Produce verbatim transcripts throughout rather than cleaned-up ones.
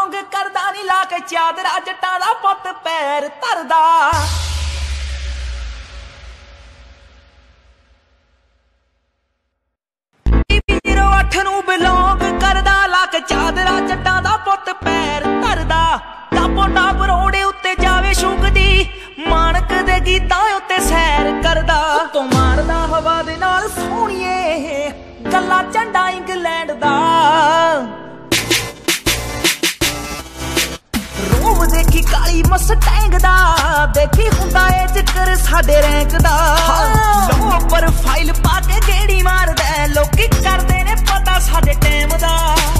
Belong ਕਰਦਾ ਨੀ ਲਾ ਕੇ ਚਾਦਰਾ ਜੱਟਾਂ ਦਾ ਪੁੱਤ ਪੈਰ ਧਰਦਾ। ਜ਼ੀਰੋ ਅੱਠ ਨੂੰ ਬਿਲੋਂਗ ਕਰਦਾ ਲਾ ਕੇ ਚਾਦਰਾ ਜੱਟਾਂ ਦਾ ਪੁੱਤ ਪੈਰ ਧਰਦਾ। ਟਾਪੋ ਟਾਪ ਰੋੜੇ ਉੱਤੇ ਜਾਵੇ ਸ਼ੁਕਦੀ ਮਾਣਕ ਦੇ ਗੀਤਾਂ ਉੱਤੇ ਸੈਰ ਕਰਦਾ। ਉੱਤੋਂ ਮਾਰਦਾ ਹਵਾ ਦੇ ਨਾਲ ਸੋਹਣੀਏ ਗੱਲਾਂ ਝੰਡਾ ਇੰਗਲੈਂਡ ਦਾ। ਰੂਮ ਦੇਖੀ ਕਾਲੀ ਮਸਟੈਂਗ ਦਾ ਦੇਖੀ ਹੁੰਦਾ ਏ ਜ਼ਿਕਰ ਸਾਡੇ ਰੈਂਕ ਦਾ। ਲੋ ਪ੍ਰੋਫਾਈਲ ਪਾ ਕੇ ਗੇੜੀ ਮਾਰਦਾ ਲੋਕੀ ਕਰਦੇ ਨੇ ਪਤਾ ਸਾਡੇ ਟਾਈਮ ਦਾ।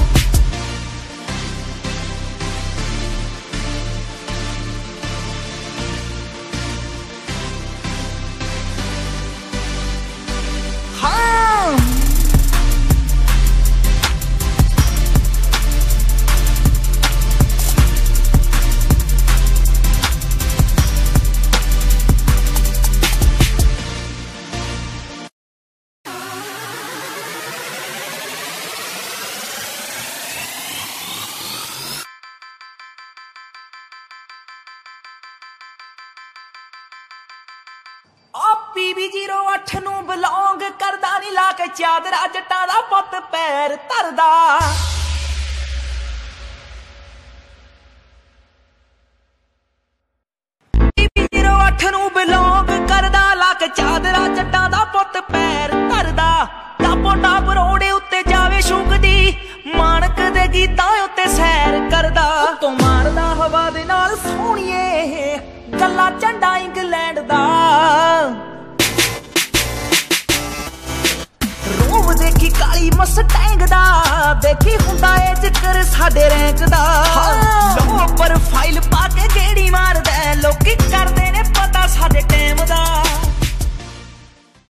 ਪੀ ਵੀ ਜ਼ੀਰੋ ਅੱਠ ਨੂੰ ਬਿਲੋਂਗ ਕਰਦਾ ਨੀ ਲਾ ਕੇ ਚਾਦਰਾ ਜੱਟਾਂ ਦਾ ਪੁੱਤ ਪੈਰ ਧਰਦਾ। ਪੀ ਵੀ ਜ਼ੀਰੋ ਅੱਠ ਨੂੰ ਬਿਲੋਂਗ ਕਰਦਾ ਲਾ ਕੇ ਚਾਦਰਾ ਜੱਟਾਂ ਦਾ ਪੁੱਤ ਪੈਰ ਧਰਦਾ। ਟਾਪੋ ਟਾਪ ਰੋੜੇ ਉੱਤੇ ਜਾਵੇ ਸ਼ੁਕਦੀ ਮਾਣਕ ਦੇ ਗੀਤਾਂ ਉੱਤੇ ਸੈਰ ਕਰਦਾ। ਉੱਤੋਂ ਮਾਰਦਾ ਹਵਾ ਦੇ ਨਾਲ ਸੋਹਣੀਏ ਗੱਲਾਂ ਝੰਡਾ ਇੰਗਲੈਂਡ ਦਾ। ਰੂਮ ਦੇਖੀ ਕਾਲੀ ਮਸਟੈਂਗ ਦਾ ਦੇਖੀ ਹੁੰਦਾ ਏ ਜ਼ਿਕਰ ਸਾਡੇ ਰੈਂਕ ਦਾ। ਲੋ ਪ੍ਰੋਫਾਈਲ ਪਾ